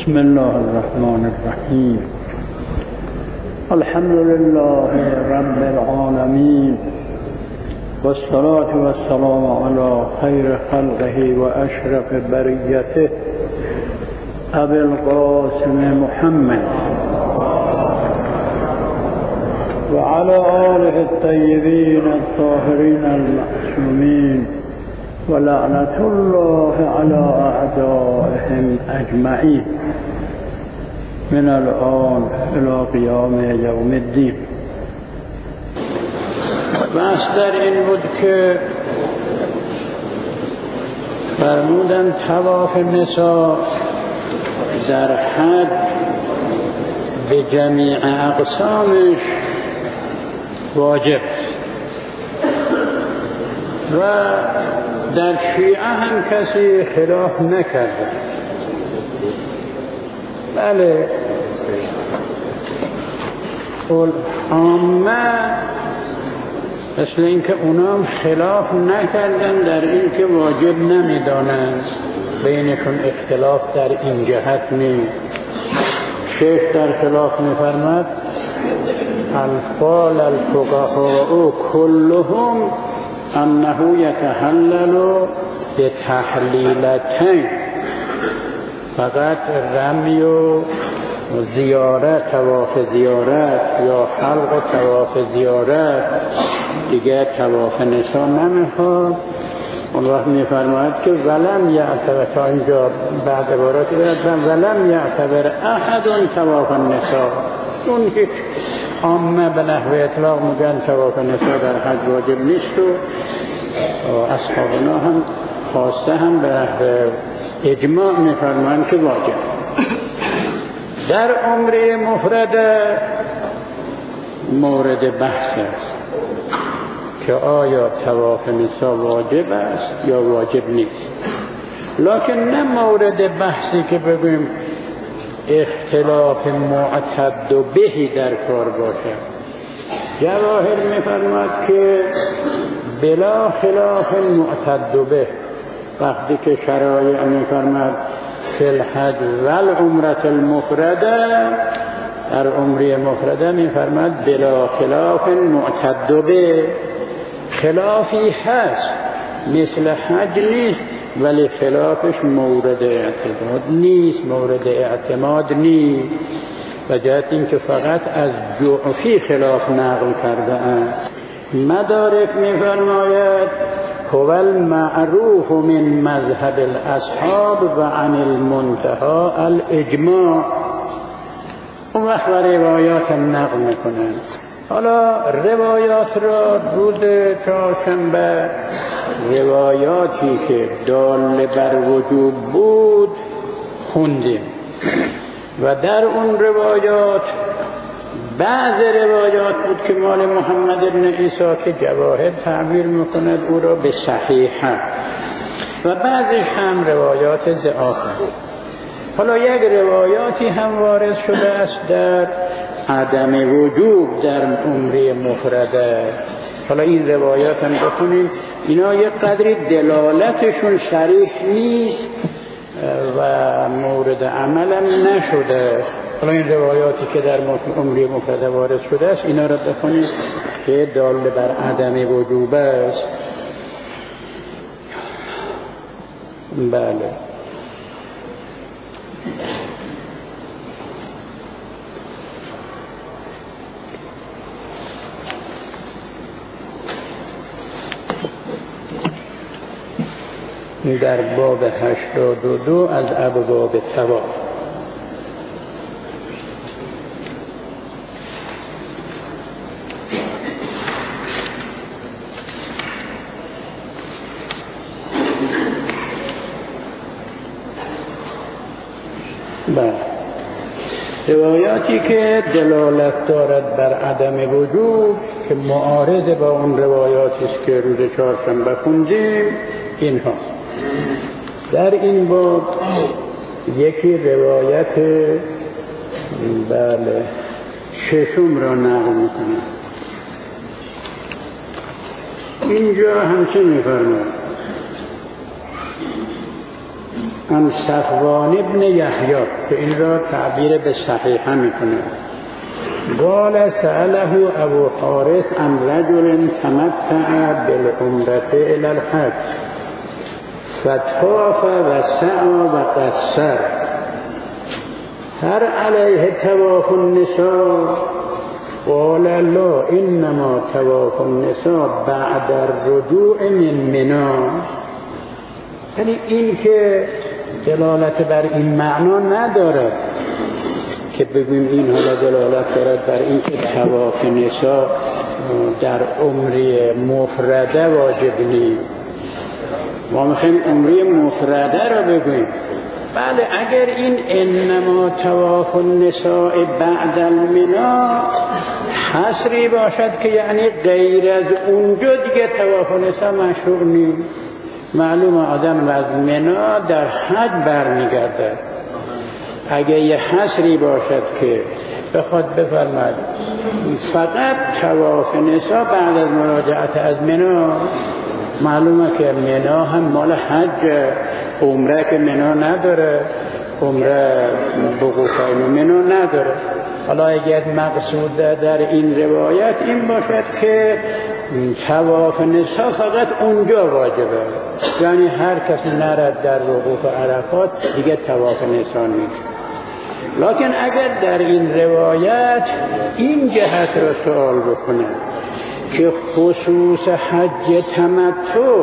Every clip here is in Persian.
بسم الله الرحمن الرحیم. الحمد لله رب العالمین والصلاة والسلام على خیر خلقه و اشرف بریته ابی القاسم محمد و على آله الطیبین الطاهرین المعصومین و لعنت الله على اعدائهم اجمعین من الآن الى قیام یوم الدین. بحث در این بود که فرمودن طواف نساء در حج به جمیع اقسامش واجب و در شیعه هم کسی خلاف نکرده. بله عامه مثل اینکه اونام خلاف نکردن در این که واجب نمیدانند، بینشون اختلاف در این جهت نیست. شیخ در خلاف میفرماد القال الفقهاء كلهم انه يتحلل بتحلیلتین، فقط رمی و زیارت، طواف زیارت یا حلق و طواف زیارت، دیگر طواف نساء نمیخواد. اون وقت میفرماید که ولم یعتبر، تا اینجا بعد عبارات ولم یعتبر احد طواف النساء، اون که عامه به نحو اطلاق میگن طواف نساء در حج واجب نیست و اصحابنا هم خواسته هم به نحو اجماع میفرمایند که واجب. در عمره مفرده مورد بحث است که آیا طواف نساء واجب است یا واجب نیست، لکن نه مورد بحثی که بگویم اختلاف معتد و بهی در کار باشه. جواهر میفرماد که بلا خلاف معتد و به، وقتی که شرایع میفرماد فی الحج والعمرة المفرده، در عمره مفرده میفرماد بلا خلاف معتد و به، خلافی هست مثل حج نیست ولی خلافش مورد اعتماد نیست، مورد اعتماد نیست، و جهت این که فقط از جعفی خلاف نقل کرده اند. مدارک میفرماید هو المعروف من مذهب الاصحاب و عن المنتهى الاجماع. اون وقت روایات نقل میکنند. حالا روایات را روز چهارشنبه روایاتی که دال بر وجوب بود خوندیم و در اون روایات بعض روایات بود که مال محمد بن عیسی که جواهر تعبیر میکند او را به صحیحه و بعضش هم روایات ضعیفه. حالا یک روایاتی هم وارد شده است در عدم وجوب در عمره مفرده. حالا این روایات هم بخونیم، اینا یک قدری دلالتشون صریح نیست و مورد عملم نشده. حالا این روایاتی که در عمره مفرده وارد شده است اینا را بخونیم که دال بر عدم وجوب است. بله در باب 82 از ابواب طواف. روایاتی که دلالت دارد بر عدم وجوب که معارض با اون روایاتی است که روز چهارشنبه خوندیم اینها. در این باب یکی روایت بله ششم را نقل میکنه. اینجا همچه میفرماید عن صفوان ابن یحیی که این را تعبیر به صحیحه میکنه. قال سأله ابو حارث عن رجل تمتع بالعمرة الى الحج فطاف و سعى و قصر هل عليه طواف النساء؟ قال لا انما طواف النساء بعد الرجوع من منی. یعنی این که دلالت بر این معنا ندارد که بگویم این حالا دلالت دارد بر این که طواف نساء در عمره مفرده واجب نیست. ما میخوایم عمره مفرده را بگوییم. بله اگر این انما طواف النساء بعد المنا حصری باشد که یعنی غیر از اونجا دیگه طواف نساء مشروع نیست. معلوم آدم از منا در حج برمیگردد. اگر یه حصری باشد که بخواد بفرماد فقط طواف نساء بعد از مراجعت از منا، معلومه که منا هم مال حج، عمره که منا نداره، عمره وقوف منا نداره. حالا اگر مقصود در این روایت این باشد که طواف نساء فقط اونجا واجبه، یعنی هر کسی نرد در وقوف عرفات دیگه طواف نساء نیست. لکن اگر در این روایت این جهت را سوال بکنه که خصوص حج تمتع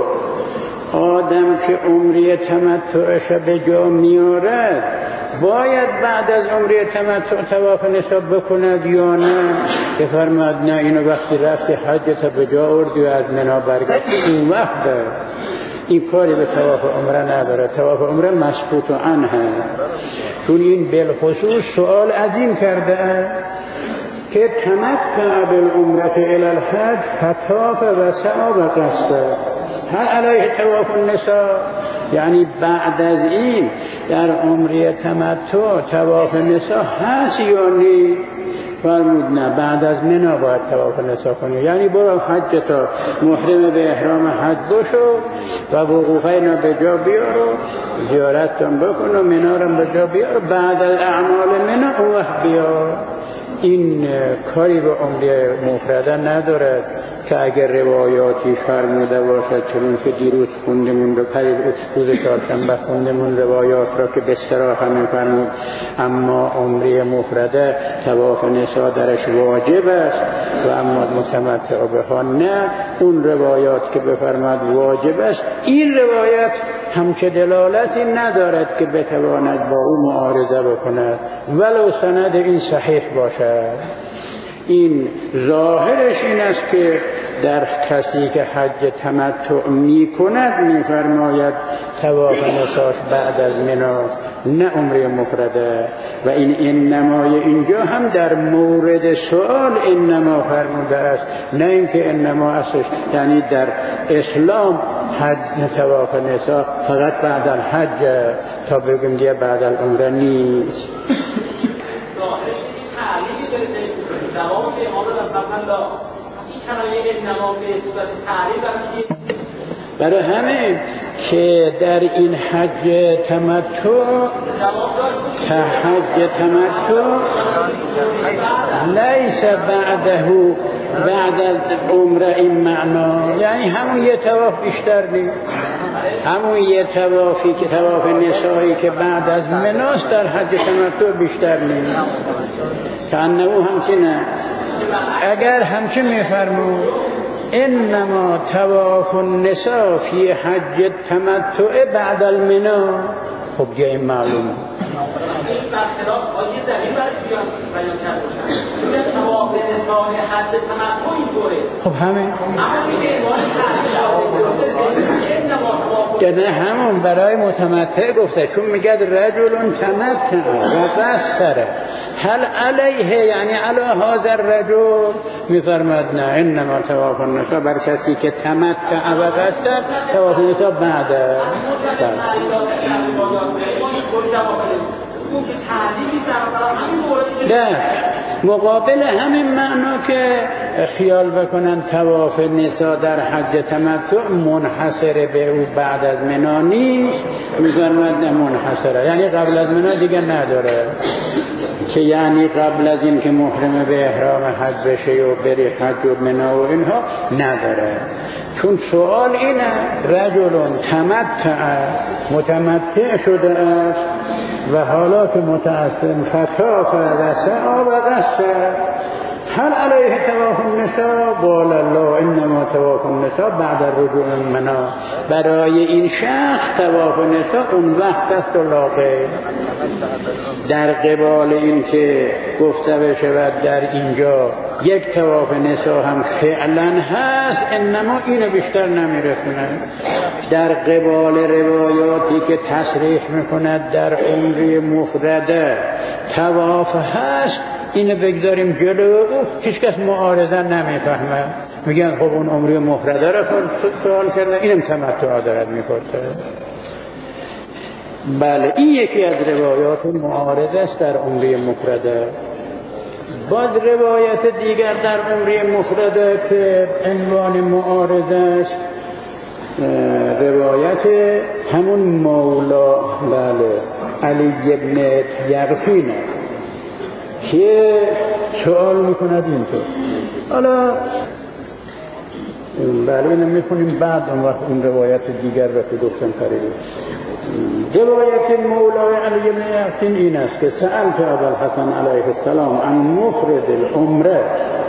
آدم که عمره تمتعش به جا میارد باید بعد از عمره تمتع طواف نساء بکند یا نه؟ که فرماد نه، اینو وقتی رفتی حج تا به جا آوردی و از منا برگشتی این وقت این کاری به طواف عمره نداره. طواف عمره مسکوت عنه، چون این بالخصوص سوال عظیم کرده که تمتع بالعمره الی الحج فطاف و سعی و قصر هل علیه طواف النساء؟ یعنی بعد از این در عمره تمتع طواف نساء هست یا نی؟ فرمود نه، بعد از منا باید طواف نساء کنی. یعنی برو حج تا محرم به احرام حج بشو و وقوفینا به جا بیار و زیارتتون بکن و منا رو به جا بیار، بعد از اعمال منا اون وقت بیار. این کاری به عمره مفرده ندارد که اگر روایاتی فرموده باشد، چون که دیروز خوندمون رو روز چهارشنبه خوندمون روایات را که به صراحت می‌فرمود اما عمره مفرده طواف نساء درش واجب است و اما متمتع بها نه. اون روایات که بفرماد واجب است، این روایت همچه دلالتی ندارد که بتواند با او معارضه بکند ولو سند این صحیح باشد. این ظاهرش این است که در کسی که حج تمتع می کند می فرماید طواف نساء بعد از منا نه عمره مفرده. و این انمای اینجا هم در مورد سوال انما فرموده است، نه اینکه انما اصلش یعنی در اسلام حج طواف نساء فقط بعد الحج تا بگیم دیگه بعد العمره نیست. جواب به امام رحمت این کنایه انما به صورت تعریف برای همین که در این حج تمتع لیس بعده بعد العمره این معنا، یعنی همون یه طواف بیشتر نیست، همون یه طوافی که طواف نسایی که بعد از مناست در حج تمتع بیشتر نیست. کانه همچنه اگر همچه میفرمود انما طواف النساء فی حج تمتع بعد المنا، خب دیگه این معلومه. این برخلاف آیه دلیل برای بیان کرده باشن طواف نساء حج تمتع اینطوره. خب همین نه همون برای متمتع گفته، چون میگه رجل تمتع و قصر هل علیه یعنی علی هذا الرجل، میفرماد نه انما طواف النساء بر کسی که تمتع و قصر طواف النساء بعد. اون که تعلیمی در همین مورد در مقابل همین معنا که خیال بکنن طواف نساء در حج تمتع منحصر به او بعد از منا نیست، میگن منحصره یعنی قبل از منا دیگه نداره، که یعنی قبل از این که محرم به احرام حج بشه و بری حج و منا و اینها نداره. چون سوال اینه رجل متمتع شده است و حالا که متعصم فطاف و سعی و قصر هل علیه طواف النساء؟ قال الله انما طواف النساء بعد الرجوع من منا. برای این شخص طواف النساء اون وقت است و لاغیر. در قبال این که گفته بشود در اینجا یک طواف نساء هم فعلا هست، انما اینو بیشتر نمیرسونه. در قبال روایاتی که تصریح میکند در عمره مفرده طواف هست، اینو بگذاریم جلو، هیچ کس معارضه نمیفهمه، میگن خب اون عمره مفرده را سوال کرده، اینم تمتع دارد میپرسه. بله این یکی از روایات معارض است در عمره مفرده. باز روایت دیگر در عمره مفرده که عنوان معارض است، روایت همون مولا بله علی ابن یقطین که سوال میکند اینطور. حالا بله اینو میخونیم بعد اون وقت اون روایت دیگر را که گفتم خریدیم. روایت مولای علی بن یقطین این است که سألت ابا الحسن علیه السلام عن مفرد العمره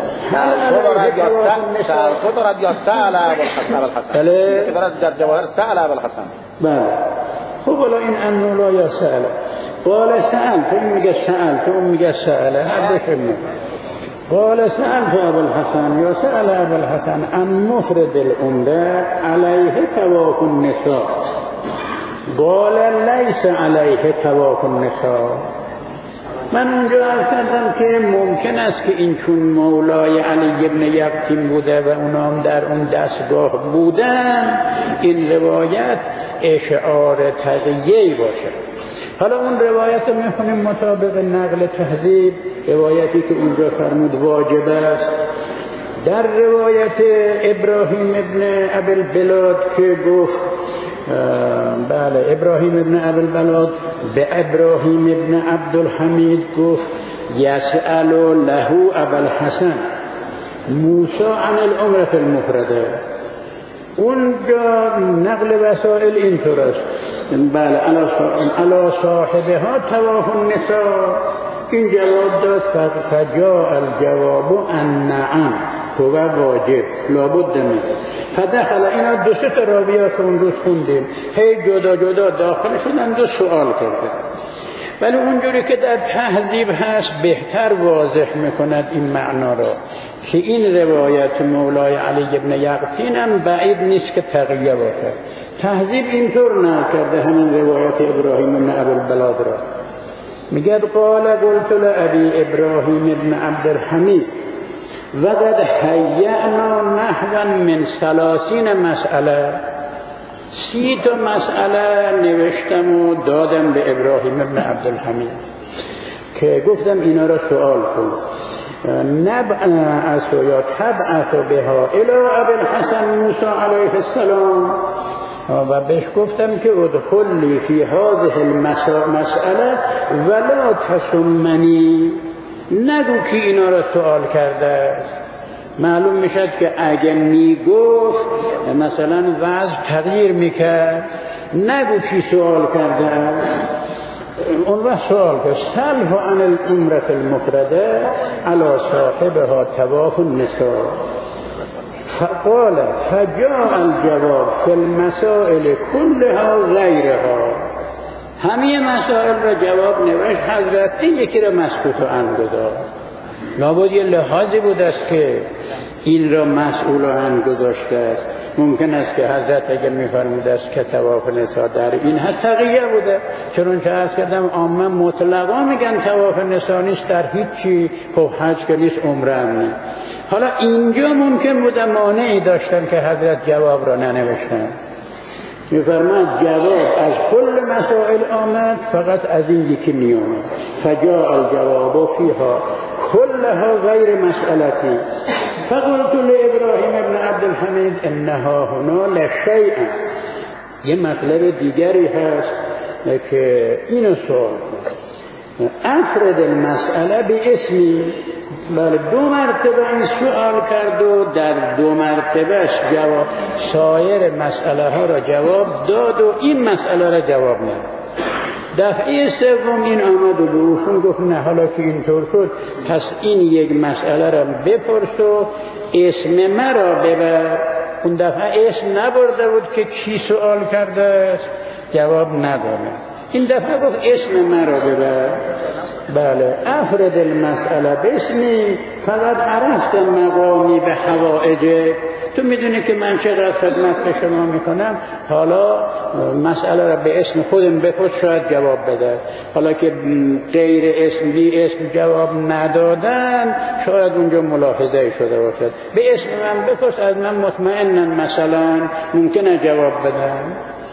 خود دارد یا سأل ابا الحسن بله که دارد در جواهر سأل ابا الحسن. بله خب ولی این ان مولا یا سأل قال سألت، این میگه سألت اون میگه سأل، هر بشمه. قال سألت ابا الحسن یا سأل ابا الحسن عن مفرد العمره علیه طواف النساء قال لیس علیه طواف النساء. من اونجا عرض کردم که ممکن است که این چون مولای علی ابن یقطین بوده و اونام در اون دستگاه بودن، این روایت اشعار تقیه‌ای باشه. حالا اون روایت میخونیم مطابق نقل تهذیب، روایتی که اونجا فرمود واجب است. در روایت ابراهیم ابن ابی البلاد که گفت بله ابراهیم ابن ابی البلاد به ابراهیم ابن عبدالحمید گفت یسأل له ابا الحسن موسی عن العمره المفرده. اونجا نقل وسائل اینطور است بله علی صاحبها طواف النساء. این جواب داد فجاء الجواب النعم هو واجب لابد منه. فدخل اینا دو سه تا راویات که اون روز خوندیم هی جدا جدا داخل شدن دو سوال کردن، ولی اونجوری که در تهذیب هست بهتر واضح میکند این معنا را که این روایت مولای علی ابن یقطین هم بعید نیست که تقیه باشه. تهذیب اینطور نکرده همین روایت ابراهیم ابن ابی البلاد را. میگه قال قلت لأبي ابراهیم ابن عبدالحمید وقد حیعنا نحوا من 30 مسئله. 30 تا مسئله نوشتم و دادم به ابراهیم ابن عبدالحمید که گفتم اینا را سوال کن. نبعث یا تبعث بها الى ابی الحسن موسی علیه السلام. و بهش گفتم که ادخلی فی هذه المسئله ولا تسمنی، نگو که اینا را سوال کرده. معلوم میشد که اگه میگفت مثلا وضع تغییر میکرد، نگو کی سوال کرده. اون وقت سوال که سلف عن العمره المفرده علی صاحبها طواف النساء. فقال فجاء الجواب في المسائل كلها غيرها. همه مسائل را جواب نوشت حضرت، این یکی را مسکوت و انگذار. لابد یه لحاظی بود است که این را مسئول و انگذاشته است. ممکن است که حضرت اگر می‌فرموده است که طواف نساء در این حد تقیه بوده، چون که عرض کردم عامه مطلقا میگن طواف نساء نیست در هیچی، خب حج که نیست عمره هم نیست. حالا اینجا ممکن بوده مانعی داشتن که حضرت جواب را ننوشتن. میفرماد جواب از کل مسائل آمد، فقط از این یکی نیامد. فجاء الجواب فیها كلها غیر مسئلتی. فقلت لابراهیم ابن عبدالحمید انها هنا لشیء. یه مطلب دیگری هست که اینو سوال افرد المسئله به اسمی. بله 2 مرتبه این سوال کرد و در 2 مرتبهش جواب سایر مسئله ها را جواب داد و این مسئله را جواب نداد. دفعه سوم این آمد و به اوشون گفت نه حالا که اینطور شد پس این یک مسئله را بپرس و اسم مرا ببر. اون دفعه اسم نبرده بود که کی سوال کرده است، جواب نداره. این دفعه گفت اسم مرا ببر. بله افرد المسئله باسمی فقط عرفت مقامی به حوائجه. تو میدونی که من چقدر خدمت به شما میکنم، حالا مسئله را به اسم خودم بپرس شاید جواب بده. حالا که غیر اسم بی اسم جواب ندادن شاید اونجا ملاحظه شده باشد. به اسم من بپرس از من مطمئنن مثلا ممکنه جواب بدن.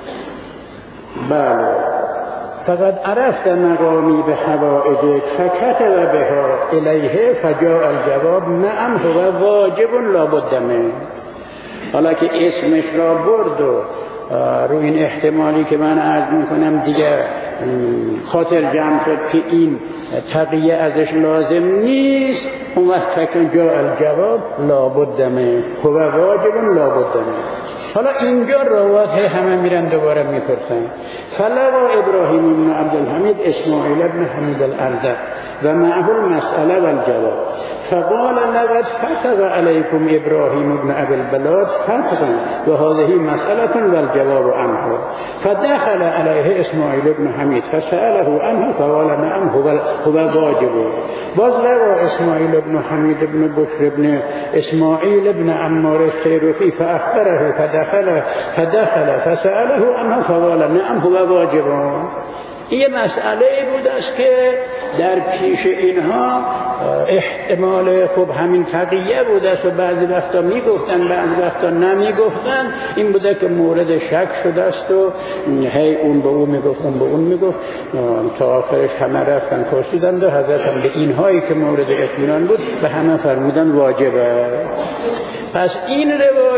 بله فقد عرفت مقامی به حوائجك فكتب بها الیه فجاء الجواب نعم هو واجب لابد منه. حالا که اسمش را برد و رو این احتمالی که من عرض میکنم دیگه خاطر جمع شد که این تقیه ازش لازم نیست، اون وقت فجاء الجواب لابد منه هو واجب لابد منه. حالا اینجا روایت همه میرن دوباره میپرسن. فلقى ابراهیم بن عبدالحمید اسماعیل بن حمید الارزق و معه المسئله والجواب فقال لقد فتق عليكم ابراهیم بن ابي البلاد فتقا وهذه مسألة والجواب عنه. فدخل عليه اسماعیل بن حمید فسأله عنه فقال نعم هو واجب. باز لقى اسماعیل بن حمید بن بشر بن اسماعیل بن عمار السیرفی فأخبره فدخل فسأله عنه فقال نعم هو واجب. این مسئله بود است که در پیش اینها احتمال خوب همین تقیه بود است و بعضی وقتا میگفتن بعضی وقتا نمیگفتن. این بوده که مورد شک شده است و هی اون به اون میگفت اون به اون میگفت تا آخرش همه رفتن پرسیدند و حضرت هم به اینهایی که مورد اطمینان بود به همه فرمودن واجبه. پس این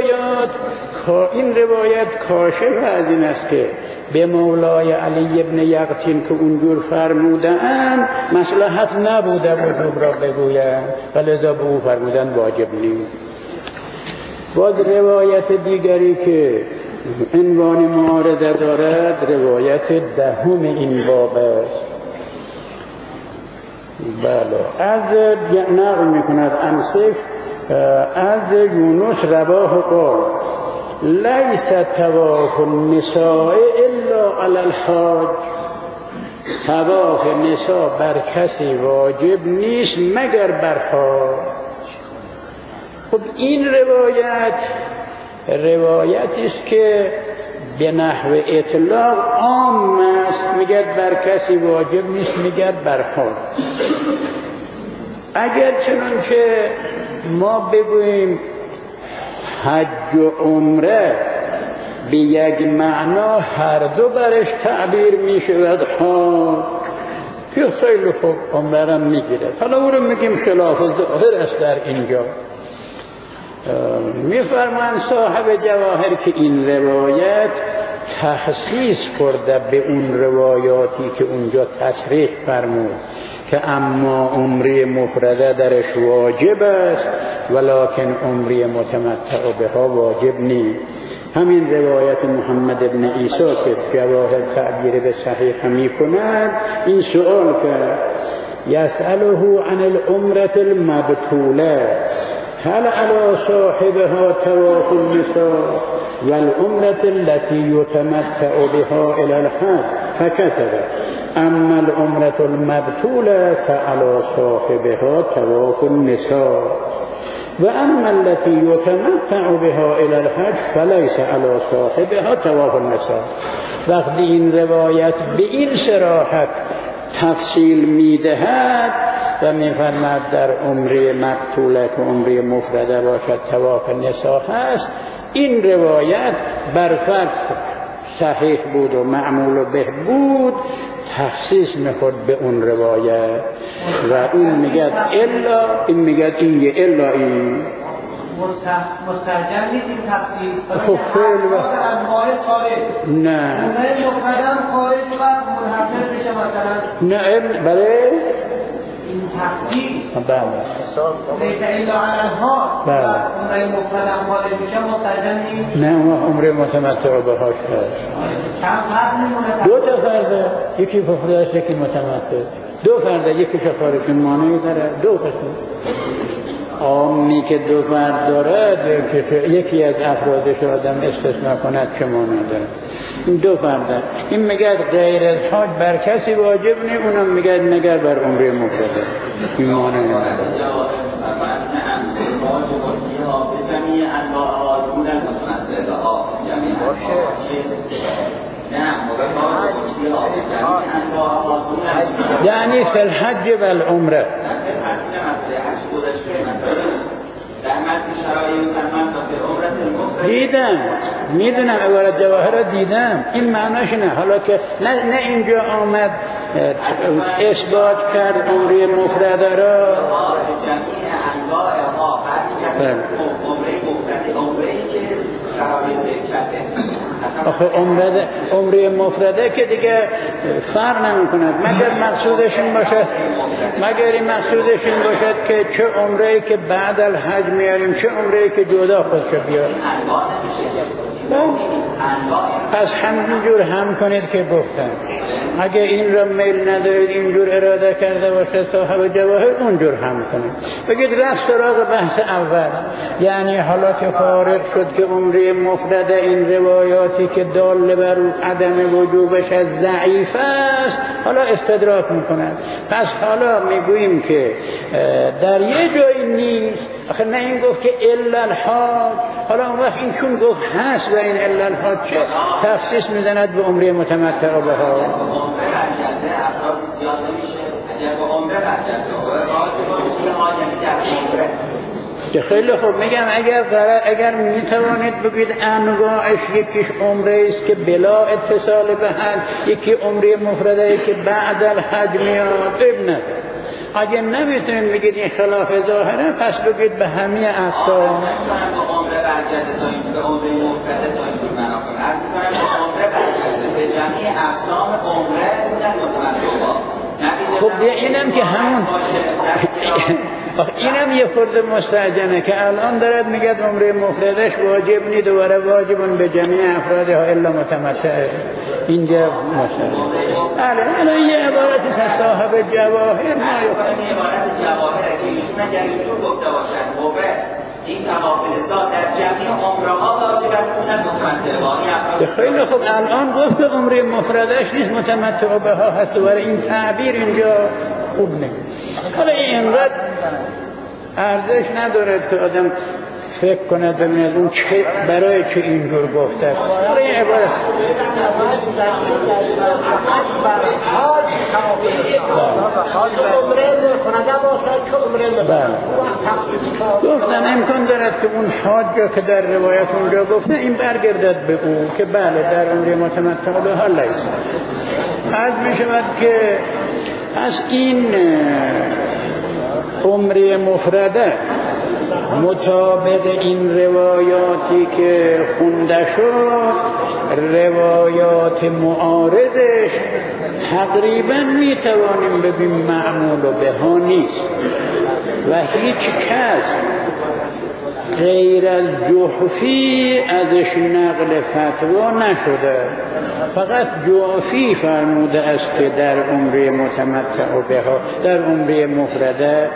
روایت کاشف از این است که به مولای علی ابن یقطین که اونجور فرمودند مصلحت نبوده وجوب را بگویند ولذا به او فرمودند واجب نیست. باز روایت دیگری که عنوان معارضه دارد روایت 10 این باب است. بله از نقل میکند انصف از یونس رواه قال لیس طواف النساء الا علی الحاج. طواف نساء بر کسی واجب نیست مگر بر حاج. خب این روایتی است که به نحو اطلاق عام است، میگه بر کسی واجب نیست میگه بر حاج. اگر چنانچه ما بگوییم حج و عمره به یک معنا هر دو برش تعبیر می شود حاج که خیلی خوب عمره را می گیرد. حالا او رو میگیم خلاف ظاهر است در اینجا. می فرمان صاحب جواهر که این روایت تخصیص کرده به اون روایاتی که اونجا تصریح فرمود که اما عمره مفرده درش واجب است ولکن عمره متمتع بها واجب نیست. همین روایت محمد ابن عیسی که جواهر تعبیر به صحیح می کند این سؤال کرد یسأله عن العمره المبتوله هل على صاحبها طواف النساء والعمره التي يتمتع بها الى الحج فكتب اما العمره المبتوله فعلى صاحبها طواف النساء واما التي يتمتع بها الى الحج فليس على صاحبها طواف النساء. وقتی این روایت به این صراحت تفصیل میدهد و میفرماید در عمره مبتوله که عمره مفرده باشد طواف نساء هست، این روایت بر فرض صحیح بود و معمول به بود تخصیص میخورد به اون روایت و اون میگد الا این میگد این یه الا این مسترجم نیست این تخصیص. خب خیلی وقت انواع خارج نه اونهای مقدم خارج و منحصر بشه مثلا نه برای این تخصیص بله لیس الا علی الحال بله اونهای مقدم خارج میشه مسترجم نیست. نه اون عمر متمتع بهاش هست چند فرق میمونه؟ دو تا فرده یکی مفرد یکی متمتع دو فرده یکی خارج مانعی داره دو قسم عامی که دو فرد دارد یکی از افرادش آدم استثناء کند چه مانع داره این دو فرد این میگه غیر از حاج بر کسی واجب نی اونم میگه مگر بر عمره مفرده این مانع نداره یعنی فی الحج و العمره دیدم میدونم عبارت جواهر دیدم این معناش نه حالا که نه اینجا آمد اثبات کرد عمره مفرده را آخه عمره مفرده که دیگه فرق نمی کند مگر مقصودشون باشد مگر این مقصودشون باشد که چه عمره‌ای که بعد الحج میاریم چه عمره‌ای که جدا خودشو بیاریم پس همینجور هم کنید که گفتن اگه این را میل ندارید اینجور اراده کرده باشه صاحب جواهر اونجور هم کنید بگید رفت سراغ بحث اول یعنی حالا که فارغ شد که عمره مفرده این روایاتی که دال بر عدم وجوبش از ضعیف است حالا استدراک میکنند پس حالا میگوییم که در یه جایی نیست آخه نه این گفت که الا الحاج حالا اون وقت این چون گفت هست و این الا الحاج چه تخصیص میزند به عمره متمتع بها خیلی خوب میگم اگر میتوانید بگید انواعش یکیش عمره است که بلا اتصال به حج یکی عمره مفرده که بعد الحج میاد ابن اگه نمیتونید بگید این خلاف ظاهره پس بگید به همه اقسام خب اینم که همون اینم یه خورده مستعجنه که الان دارد میگه عمره مفردش واجب نی دوباره واجبون به جمعی افرادها الا متمتع اینجا مستعجنه الان یه عبارتی از صاحب جواهر ما عبارت جواهر که ایشون اگر اینجور گفته باشن این تماثلات در جمعی عمره ها واجب است بودن متمتع خیلی خوب الان گفت عمره مفردش نیست متمتع بها هست دوباره این تعبیر اینجا خوب نیست حالا اینقدر ارزش ندارد که آدم فکر کند ببیند اون چه برای چه اینجور گفته حالا این عبارت گفتن امکان دارد که اون حاج که در روایت اونجا گفته این برگردد به او که بله در عمره متمتع به حال لیست عرض می شود که از این عمره مفرده مطابق این روایاتی که خونده شد روایات معارضش تقریبا میتوانیم بگیم معمول و بها نیست و هیچ کس غیر از جحفی ازش نقل فتوا نشده فقط جحفی فرموده است که در عمره متمتع بها در عمره مفرده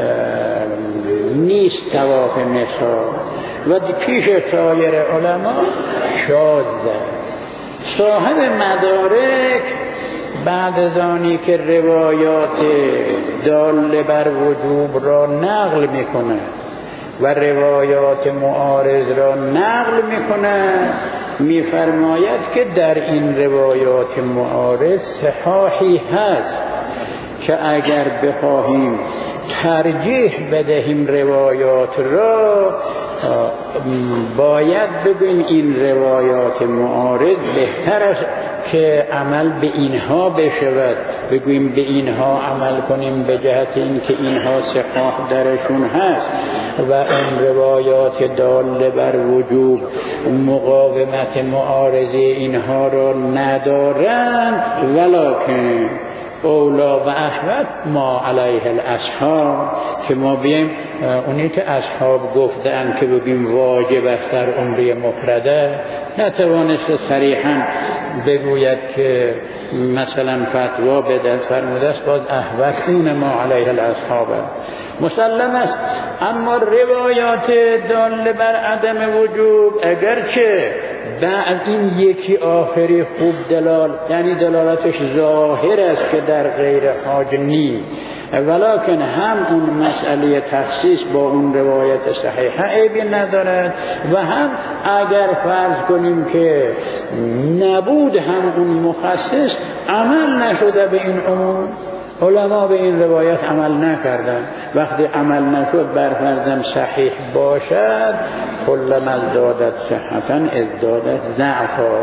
نیست طواف نسا و پیش سایر علما شاذه صاحب مدارک بعد از آنی که روایات دال بر وجوب را نقل میکنه و روایات معارض را نقل میکنه میفرماید که در این روایات معارض صحاحی هست که اگر بخواهیم ترجیح بدهیم روایات را باید بگیم این روایات معارض بهتر است که عمل به اینها بشود، بگوییم به اینها عمل کنیم به جهت اینکه اینها صحاح درشون هست و این روایات داله بر وجوب مقاومت معارضه اینها را ندارند. ولکن اولا و احوط ما علیه الاصحاب، که ما بیم اونی که اصحاب گفتن که بگیم واجب است در عمره مفرده، نتوانست صریحا بگوید که مثلا فتوا بده، فرموده است باز احوطون ما علیه الاصحاب مسلم است. اما روایات داله بر عدم وجوب اگرچه بعد این یکی آخری خوب یعنی دلالتش ظاهر است که در غیر حاج نیست، ولکن هم اون مسئله تخصیص با اون روایت صحیحه عیبی ندارد و هم اگر فرض کنیم که نبود هم اون مخصص عمل نشده به این عموم، علما به این روایت عمل نکردن، وقتی عمل نشد برفرضم صحیح باشد کلما ازدادت صحتا ازدادت ضعفا.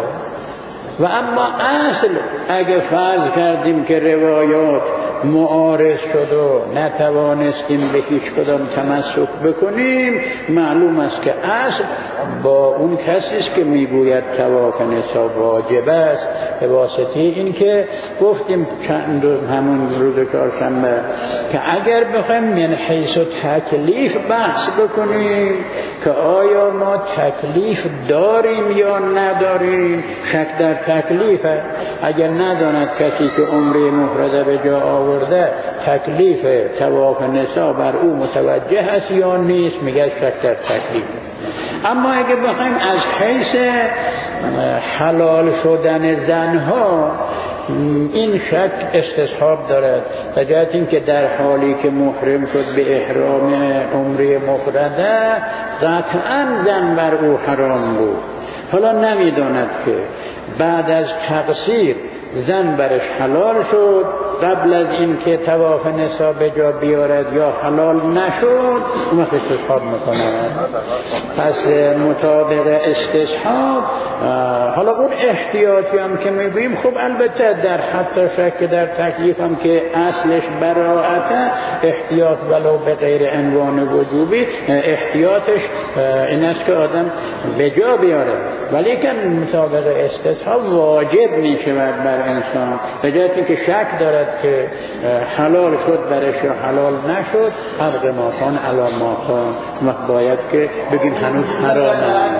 و اما اصل اگه فرض کردیم که روایات معارض شد و نتوانستیم به هیچ کدام تمسک بکنیم، معلوم است که اصل با اون کسی است که میگوید طواف نسا واجب است، به واسطه این که گفتیم همون روز چهارشنبه که اگر بخوایم من حیث تکلیف بحث بکنیم که آیا ما تکلیف داریم یا نداریم، شک در تکلیفه. اگر نداند کسی که عمره مفرده به جا آورده تکلیف طواف نسا بر او متوجه است یا نیست، میگه شک در تکلیف. اما اگه بخوایم از حیث حلال شدن زنها، این شک استصحاب دارد، به جهت اینکه در حالی که محرم شد به احرام عمره مفرده قطعا زن بر او حرام بود، حالا نمیداند که بعد از تقصیر زن برش حلال شد قبل از این که طواف نسا به جا بیارد یا حلال نشد، اون وقت استصحاب میکنه. پس مطابق استصحاب حالا اون احتیاطی هم که میگوییم خب البته در حتی شک در تکلیف هم که اصلش براءته، احتیاط ولو به غیر عنوان وجوبی احتیاطش این است که آدم به جا بیاره، ولی که مطابق استصحاب واجب میشود بر انسان، به جهتی که شک دارد که حلال شد برش یا حلال نشد، حق ما کان علی ما کان، وقت باید که بگیم هنوز حرامه.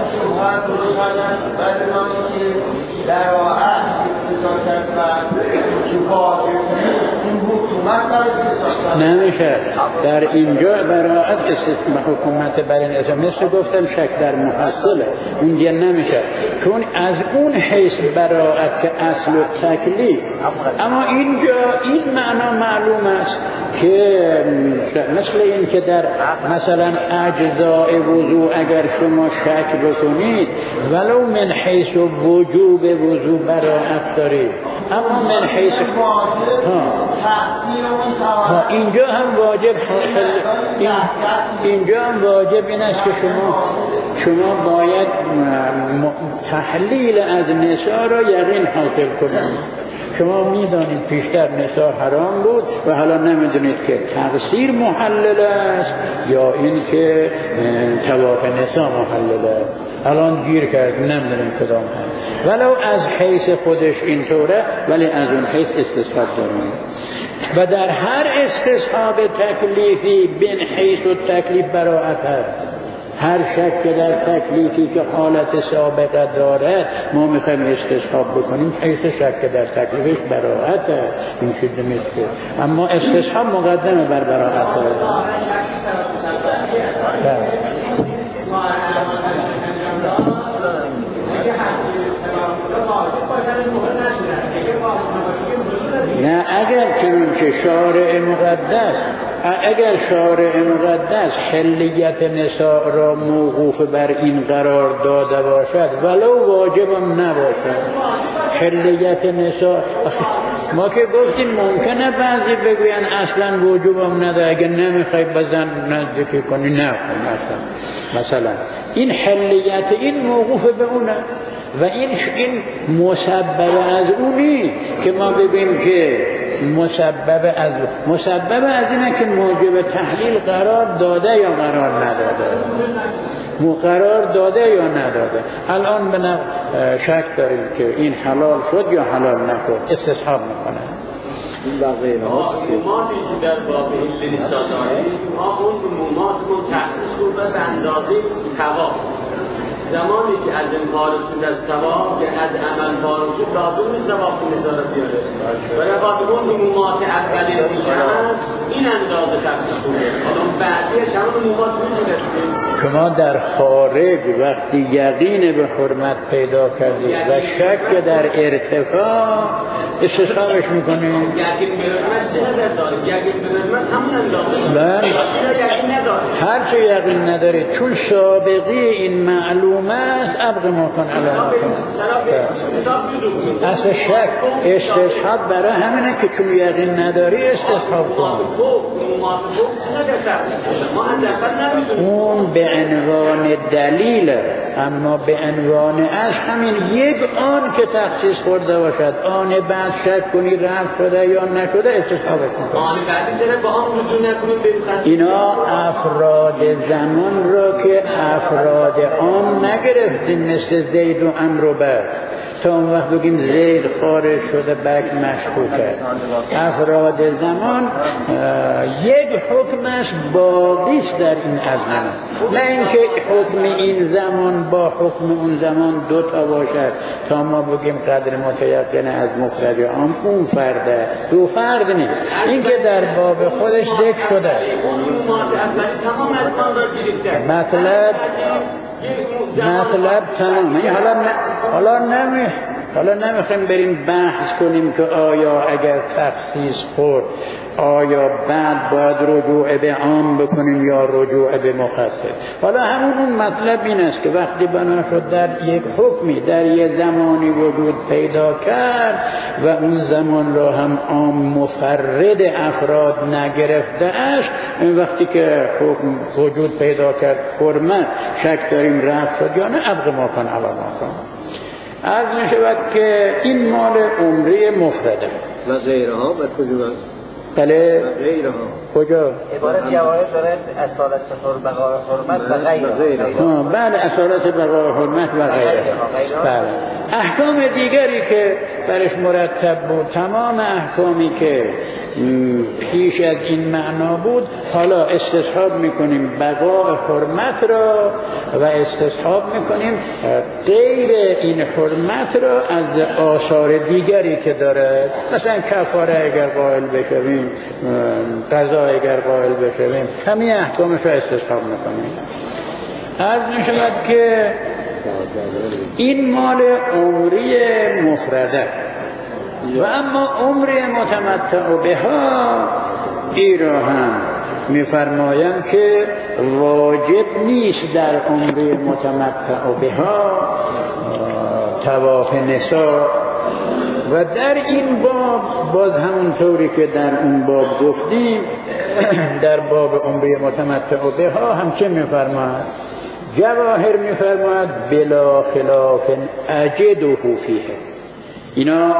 نمیشه در اینجا براءت حکومت بر این اسم، مثل گفتم شک در محصله اونجا نمیشه، چون از اون حیث براءت که اصل و تکلیف. اما اینجا این معنا معلوم است که مثل این که در مثلا اجزاء وضوء اگر شما شک بکنید ولو من حیث وجوب وضوء براءت دارید، اما من حیث اینجا هم واجب اینجا هم واجب این است که شما باید تحلیل از نساء را یقین حاصل کنید. شما میدانید پیشتر نساء حرام بود و حالا نمیدونید که تقصیر محلل است یا این که طواف نساء محلل است، الان گیر کرد نمیدونیم کدام هست. ولو از حیث خودش اینطوره ولی از اون حیث استصحاب داریم و در هر استصحاب تکلیفی بین حیث و تکلیف براءت هست. هر شک در تکلیفی که حالت سابقه داره ما میخوایم استصحاب بکنیم، حیث شک در تکلیفش براءت این چیز نیست، اما استصحاب مقدمه بر براءت. نه اگر چنانچه اگر شارع مقدس حلیت نساء را موقوف بر این قرار داده باشد ولو واجبم نباشد، حلیت نساء ما که گفتیم ممکنه بعضی بگوین اصلا وجوبم نداره، اگه نمیخوای بزن نزدیکی کنی نه مثلا این حلیت این موقوف به اونه و این مسبب از اونی که ما بگیم که مسبب از اینه که موجب تحلیل قرار داده یا قرار نداده، قرار داده یا نداده. الان به شک داریم که این حلال شد یا حلال نشد، استصحاب میکنه. این بقیه عموماتی که در باب این لسان داریم ما اون عمومات رو تخصیص رو بس اندازه تواف، زمانی که از این خارج شد از تواف که از عمل خارج شد لازم نیست تواف نظر بیاره و نباید اون عمومات اولی رو این اندازه تخصیص رو حالا بعدیش همون عمومات میتونه شما در خارج وقتی یقین به حرمت پیدا کردید و شک در ارتفاع استصحابش میکنید. یقین به حرمت چه نداره؟ یقین به حرمت همون اندازه یقین نداره. هرچه یقین نداره چون سابقی این معلوم است ابق ما کن علامه اصل شک استصحاب برای همینه که چون یقین نداری استصحاب کن. اون به عنوان دلیل، اما به عنوان از همین یک آن که تخصیص خورده باشد آن بعد شک کنی رفت شده یا نشده استصحاب کن. آن بعدی چرا با آن رجوع نکنیم؟ اینا افراد زمان را که افراد آن نگرفتیم مثل زید و عمرو و بکر تا اون وقت بگیم زید خارج شده بکر مشکوکه. افراد زمان یک حکمش باقیست در این ازمنه، نه اینکه حکم این زمان با حکم اون زمان دو تا باشد تا ما بگیم قدر متیقن از مفرد عام اون فرده، دو فرد نیست. این که در باب خودش ذکر شده مطلب تمام. حالا نمیخوایم بریم بحث کنیم که آیا اگر تخصیص خورد آیا بعد باید رجوع به عام بکنیم یا رجوع به مخصص. حالا همون اون مطلب این است که وقتی بنا شد در یک حکمی در یک زمانی وجود پیدا کرد و اون زمان را هم عام مفرد افراد نگرفته اش، وقتی که حکم وجود پیدا کرد حرمت شک داریم رفت شد یا نه ابق ما کن علا ما کن. عرض نشود که این مال عمره مفرده و غیرها و کجا؟ بله غیرها کجا؟ عبارت جواهر داره اصالت بقای حرمت و غیرها. بله اصالت بقای حرمت و غیرها. بله احکام دیگری که برش مرتب بود، تمام احکامی که پیش از این معنا بود حالا استصحاب میکنیم بقای حرمت را و استصحاب میکنیم غیر این حرمت را از آثار دیگری که داره، مثلا کفاره اگر قائل بشویم، قضا اگر قائل بشویم، همین احکامش را استصحاب میکنیم. عرض میشود که این مال عمری مفرده و اما عمری متمتع بها ای را هم میفرمایم که واجب نیست در عمری متمتع بها طواف نساء. و در این باب باز همون طوری که در اون باب گفتیم در باب عمری متمتع بها هم چه میفرماید؟ جواهر میفرماید بلا خلاف اجده فیه. اینا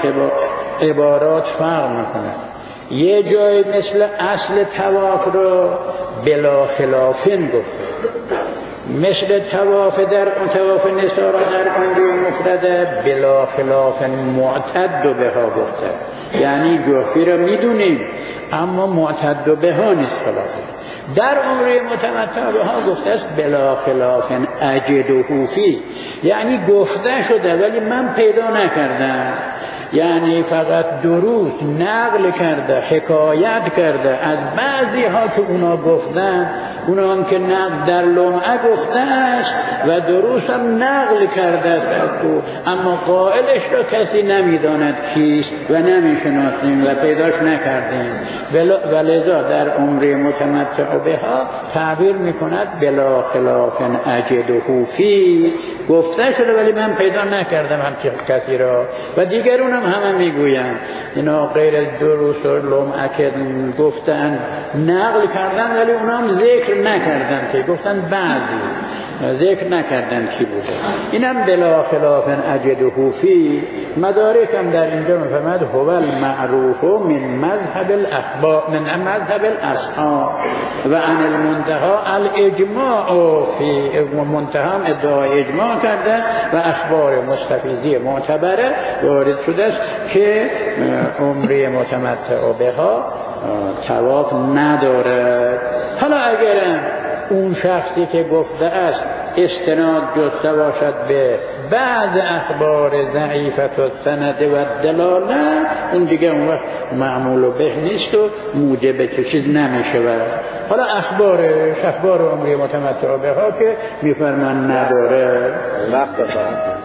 عبارات فرق میکنه. یه جای مثل اصل طواف رو بلا خلافن گفته، مثل طواف در طواف نساء را در عمره مفرده بلا خلاف معتد بها گفته، یعنی جوفی را میدونیم اما معتد بها نیست خلافه. در عمره متمتع بها گفته است بلا خلاف اجده فی، یعنی گفته شده ولی من پیدا نکردم، یعنی فقط درست نقل کرده، حکایت کرده از بعضی ها که اونا گفتن، اونا هم که نقل در لمعه گفته است و درست هم نقل کرده است، اما قائلش را کسی نمیداند کیست و نمیشناسیم و پیداش نکردیم، ولذا در عمره متمتع بها تعبیر میکند بلا خلاف اجده فی، گفته شده ولی من پیدا نکردم همچه کسی را و دیگرون هم همه میگویند اینا غیر از دروس و لمعه که گفتن نقل کردن، ولی اونا هم ذکر نکردن که گفتن بعضی ذکر نکردن کی بوده. اینم بلا خلاف اجده فی مدارک هم در اینجا میفهمد هو المعروف من مذهب الاخبار من مذهب الاصحاب و عن المنتهى الاجماع فی منتهى ادعای اجماع کرده و اخبار مستفیضی معتبره وارد شده است که عمره متمتع بها طواف نداره. حالا اگر اون شخصی که گفته است استناد جسته باشد به بعض اخبار ضعیفت و سند و دلاله، اون دیگه اون وقت معمول به نیست و موجب که چیز نمیشه. حالا اخبار عمری متمتع بها که میفرمان نداره. وقت